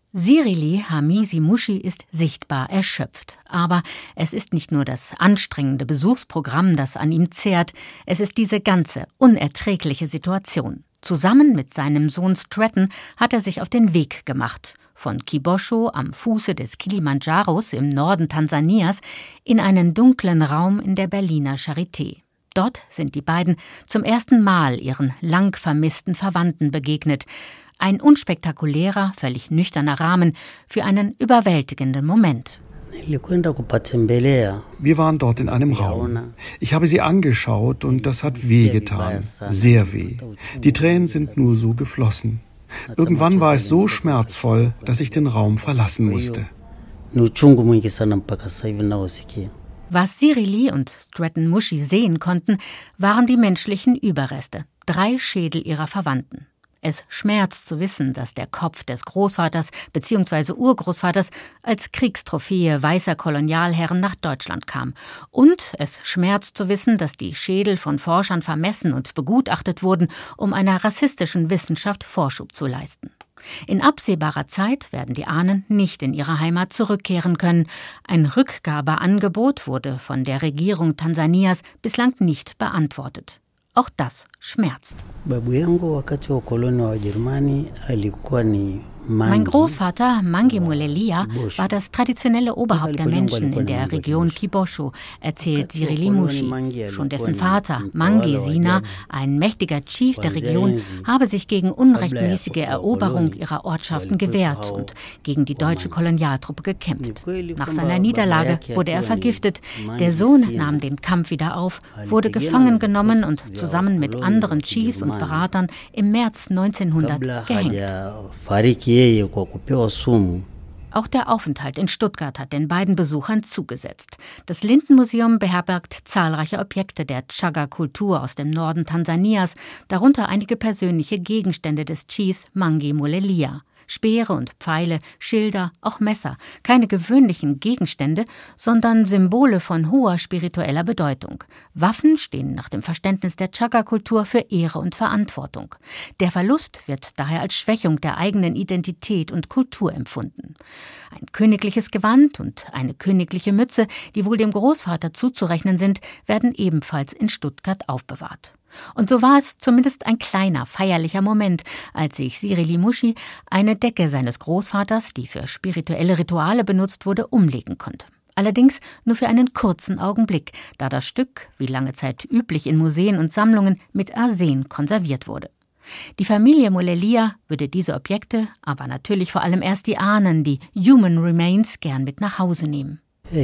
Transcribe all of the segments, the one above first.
Sirili Hamisi Mushi ist sichtbar erschöpft. Aber es ist nicht nur das anstrengende Besuchsprogramm, das an ihm zehrt, es ist diese ganze, unerträgliche Situation. Zusammen mit seinem Sohn Stratton hat er sich auf den Weg gemacht. Von Kibosho am Fuße des Kilimandscharos im Norden Tansanias in einen dunklen Raum in der Berliner Charité. Dort sind die beiden zum ersten Mal ihren lang vermissten Verwandten begegnet. Ein unspektakulärer, völlig nüchterner Rahmen für einen überwältigenden Moment. Wir waren dort in einem Raum. Ich habe sie angeschaut und das hat wehgetan, sehr weh. Die Tränen sind nur so geflossen. Irgendwann war es so schmerzvoll, dass ich den Raum verlassen musste. Was Sirili und Stratton Mushi sehen konnten, waren die menschlichen Überreste, 3 Schädel ihrer Verwandten. Es schmerzt zu wissen, dass der Kopf des Großvaters bzw. Urgroßvaters als Kriegstrophäe weißer Kolonialherren nach Deutschland kam. Und es schmerzt zu wissen, dass die Schädel von Forschern vermessen und begutachtet wurden, um einer rassistischen Wissenschaft Vorschub zu leisten. In absehbarer Zeit werden die Ahnen nicht in ihre Heimat zurückkehren können. Ein Rückgabeangebot wurde von der Regierung Tansanias bislang nicht beantwortet. Auch das schmerzt. Mein Großvater, Mangi Mulelia, war das traditionelle Oberhaupt der Menschen in der Region Kibosho, erzählt Sirili Mushi. Schon dessen Vater, Mangi Sina, ein mächtiger Chief der Region, habe sich gegen unrechtmäßige Eroberung ihrer Ortschaften gewehrt und gegen die deutsche Kolonialtruppe gekämpft. Nach seiner Niederlage wurde er vergiftet. Der Sohn nahm den Kampf wieder auf, wurde gefangen genommen und zusammen mit anderen Chiefs und Beratern im März 1900 gehängt. Auch der Aufenthalt in Stuttgart hat den beiden Besuchern zugesetzt. Das Lindenmuseum beherbergt zahlreiche Objekte der Chaga-Kultur aus dem Norden Tansanias, darunter einige persönliche Gegenstände des Chiefs Mangi Mulelia. Speere und Pfeile, Schilder, auch Messer, keine gewöhnlichen Gegenstände, sondern Symbole von hoher spiritueller Bedeutung. Waffen stehen nach dem Verständnis der Chaga-Kultur für Ehre und Verantwortung. Der Verlust wird daher als Schwächung der eigenen Identität und Kultur empfunden. Ein königliches Gewand und eine königliche Mütze, die wohl dem Großvater zuzurechnen sind, werden ebenfalls in Stuttgart aufbewahrt. Und so war es zumindest ein kleiner, feierlicher Moment, als sich Sirili Mushi eine Decke seines Großvaters, die für spirituelle Rituale benutzt wurde, umlegen konnte. Allerdings nur für einen kurzen Augenblick, da das Stück, wie lange Zeit üblich in Museen und Sammlungen, mit Arsen konserviert wurde. Die Familie Mulelia würde diese Objekte, aber natürlich vor allem erst die Ahnen, die Human Remains, gern mit nach Hause nehmen.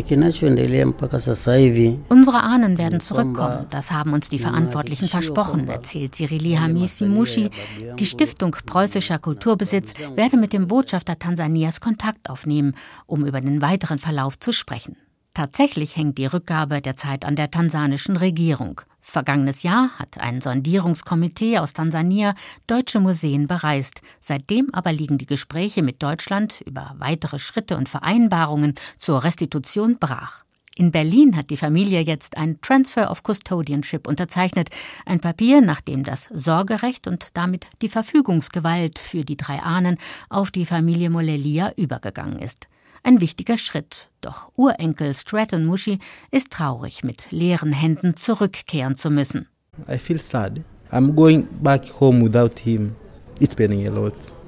Unsere Ahnen werden zurückkommen, das haben uns die Verantwortlichen versprochen, erzählt Sirili Hamisi Mushi. Die Stiftung Preußischer Kulturbesitz werde mit dem Botschafter Tansanias Kontakt aufnehmen, um über den weiteren Verlauf zu sprechen. Tatsächlich hängt die Rückgabe derzeit an der tansanischen Regierung. Vergangenes Jahr hat ein Sondierungskomitee aus Tansania deutsche Museen bereist. Seitdem aber liegen die Gespräche mit Deutschland über weitere Schritte und Vereinbarungen zur Restitution brach. In Berlin hat die Familie jetzt ein Transfer of Custodianship unterzeichnet, ein Papier, nach dem das Sorgerecht und damit die Verfügungsgewalt für die 3 Ahnen auf die Familie Mulelia übergegangen ist. Ein wichtiger Schritt, doch Urenkel Stratton Mushi ist traurig, mit leeren Händen zurückkehren zu müssen. I feel sad. I'm going back home without him. It's paining a lot.